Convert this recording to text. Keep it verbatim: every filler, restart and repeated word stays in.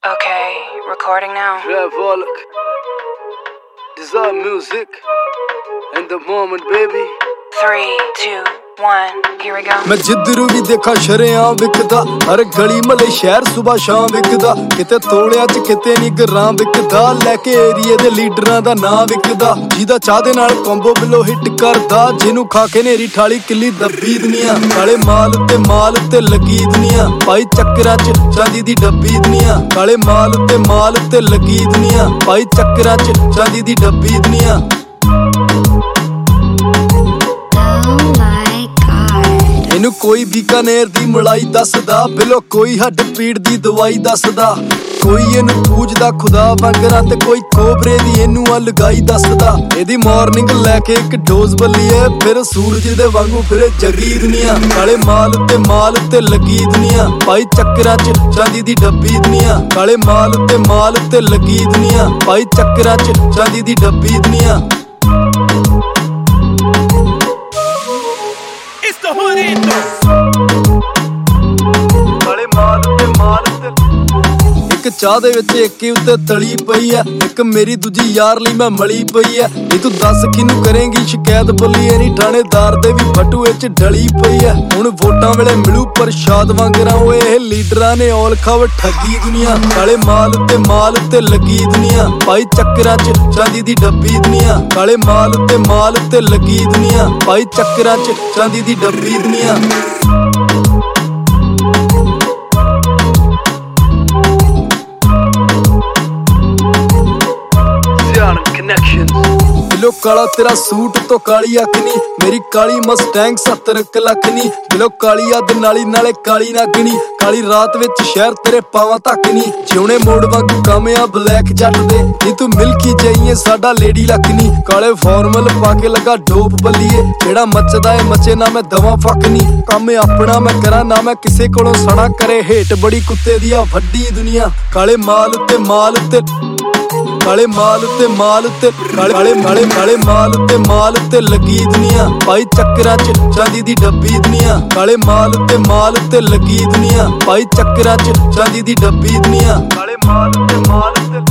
Okay, recording now. Revolk, Desire music, in the moment, baby. Three, two, one, here we go. मैं जिधरू भी देखा शरेआम विकदा, हर गली मले शहर सुबह शाम विकदा, किते तोड़िया च किते नी ग्रां विकदा, लैके एरिए दे लीडरां दा नाम विकदा, जिदा चाह दे नाल कॉम्बो बिलो हिट करदा, जिनू खा के नेरी ठाली किली दब्बी दुनिया, काले माल ते माल ते लगी दुनिया, पाई चक्करां च चांदी दी डब्बी दुनिया, काले माल ते माल ते लगी दुनिया, पाई चक्करां च चांदी दी डब्बी दुनिया। ਮੈਨੂੰ ਕੋਈ ਬੀਕਾਨੇਰ ਦੀ ਮਲਾਈ ਦੱਸਦਾ, ਬਿਲੋ ਕੋਈ ਹੱਡ ਪੀੜ ਦੀ ਦਵਾਈ ਦੱਸਦਾ, ਕੋਈ ਇਹਨੂੰ ਪੂਜਦਾ ਖੁਦਾ ਵਾਂਗਰਾ ਤੇ ਕੋਈ ਕੋਬਰੇ ਦੀ ਇਹਨੂੰ ਆ ਲਗਾਈ ਦੱਸਦਾ। ਇਹਦੀ ਮਾਰਨਿੰਗ ਲੈ ਕੇ ਇੱਕ ਡੋਜ਼ ਬੱਲੀਏ, ਫਿਰ ਸੂਰਜ ਦੇ ਵਾਂਗੂ ਫਿਰੇ ਜਗੀ ਦੁਨੀਆ, ਕਾਲੇ ਮਾਲ ਤੇ ਮਾਲ ਤੇ ਲੱਗੀ ਦੁਨੀਆ, ਪਾਈ ਚੱਕਰਾਂ ਚ ਚਾਂਦੀ ਦੀ ਡੱਬੀ ਦੁਨੀਆ, ਕਾਲੇ ਮਾਲ ਤੇ ਮਾਲ ਤੇ ਲੱਗੀ ਦੁਨੀਆ, ਪਾਈ ਚੱਕਰਾਂ ਚ ਚਾਂਦੀ ਦੀ ਡੱਬੀ ਦੁਨੀਆ। ਕਾਲੇ ਮਾਲ ਤੇ ਮਾਲ ਤੇ ਇੱਕ ਚਾਹ ਦੇ ਵਿੱਚ ਇੱਕ ਹੀ ਉੱਤੇ ਤਲੀ ਪਈ ਐ, ਇੱਕ ਮੇਰੀ ਦੂਜੀ ਯਾਰ ਲਈ ਮੈਂ ਮਲੀ ਪਈ ਐ, ਨੀ ਤੂੰ ਦੱਸ ਕਿਨੂੰ ਕਰੇਂਗੀ ਸ਼ਿਕਾਇਤ ਬੱਲੀਏ, ਨੀ ਥਾਣੇਦਾਰ ਦੇ ਵੀ ਬਟੂਏ ਚ ਢਲੀ ਪਈ ਐ, ਹੁਣ ਵੋਟਾਂ ਵੇਲੇ ਮਿਲੂ ਪ੍ਰਸ਼ਾਦ ਵਾਂਗਰਾ, ਓਏ ਇਹ ਲੀਡਰਾਂ ਨੇ ਔਲ ਖਾਵ ਠੱਗੀ ਦੁਨੀਆ, ਕਾਲੇ ਮਾਲ ਤੇ ਮਾਲ ਤੇ ਲੱਗੀ ਦੁਨੀਆ, ਪਾਈ ਚੱਕਰਾਂ ਚ ਚਾਂਦੀ ਦੀ ਡੱਬੀ ਦੁਨੀਆ, ਕਾਲੇ ਮਾਲ ਤੇ ਮਾਲ ਤੇ ਲੱਗੀ ਦੁਨੀਆ, ਪਾਈ ਚੱਕਰਾਂ ਚ ਚਾਂਦੀ ਦੀ ਡੱਬੀ ਦੁਨੀਆ। ਬਿਲੋ ਕਾਲਾ ਤੇਰਾ ਸੂਟ ਤੋਂ ਕਾਲੀ ਅੱਖ ਨੀ, ਮੇਰੀ ਕਾਲੀ ਮਸਟੈਂਗ ਸੱਤਰ ਲੱਖ ਨੀ, ਬਿਲੋ ਕਾਲੀ ਅੱਧ ਨਾਲੀ ਨਾਲੇ ਕਾਲੀ ਨਾਗਣੀ, ਕਾਲੀ ਰਾਤ ਵਿੱਚ ਸ਼ਹਿਰ ਤੇਰੇ ਪਾਵਾਂ ਤੱਕ ਨੀ, ਜਿਉਣੇ ਮੋੜ ਵਾਂਗੂ ਕਾਮਿਆ ਬਲੈਕ ਜੱਟ ਦੇ, ਨੀ ਤੂੰ ਮਿਲਕੀ ਜਾਈਏ ਸਾਡਾ ਲੇਡੀ ਲੱਕ ਨੀ, ਕਾਲੇ ਫਾਰਮਲ ਪਾ ਕੇ ਲੱਗਾ ਡੋਪ ਬੱਲੀਏ, ਜਿਹੜਾ ਮੱਚਦਾ ਏ ਮੱਚੇ ਨਾ ਮੈਂ ਦਵਾ ਫੱਕ ਨੀ, ਕੰਮ ਆਪਣਾ ਮੈਂ ਕਰਾਂ ਨਾ ਮੈਂ ਕਿਸੇ ਕੋਲੋਂ ਸੜਾ, ਕਰੇ ਹੇਟ ਬੜੀ ਕੁੱਤੇ ਦੀ ਆ ਵੱਡੀ ਦੁਨੀਆ, ਕਾਲੇ ਮਾਲ ਤੇ ਮਾਲ ਤੇ ਕਾਲੇ ਮਾਲ ਤੇ ਮਾਲ ਤੇ ਕਾਲੇ ਕਾਲੇ ਕਾਲੇ ਮਾਲ ਤੇ ਮਾਲ ਤੇ ਲੱਗੀ ਦੁਨੀਆ, ਪਾਈ ਚੱਕਰਾਂ ਚ ਚਾਂਦੀ ਦੀ ਡੱਬੀ ਦੁਨੀਆ, ਕਾਲੇ ਮਾਲ ਤੇ ਮਾਲ ਤੇ ਲੱਗੀ ਦੁਨੀਆ, ਪਾਈ ਚੱਕਰਾਂ ਚ ਚਾਂਦੀ ਦੀ ਡੱਬੀ ਦੁਨੀਆ, ਕਾਲੇ ਮਾਲ ਤੇ ਮਾਲ ਤੇ